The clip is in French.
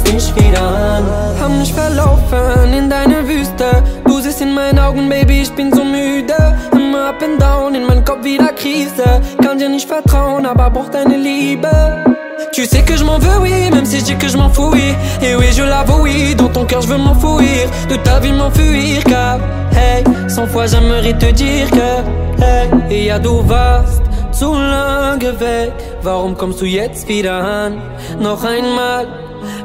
mich wieder an. Hab mich verlaufen in deine Wüste. Du siehst in meinen Augen, Baby, ich bin so müde. Immer up and down, in meinem Kopf wieder Krise. Kann dir nicht vertrauen, aber brauch deine Liebe. Tu sais que je m'en veux, oui, même si je dis que je m'en fous, oui. Et oui, je l'avoue, oui, dans ton cœur je veux m'enfouir. De ta vie m'enfuir, car, hey, 100 fois j'aimerais te dire que, hey, ja du warst zu lange weg. Warum kommst du jetzt wieder an? Noch einmal,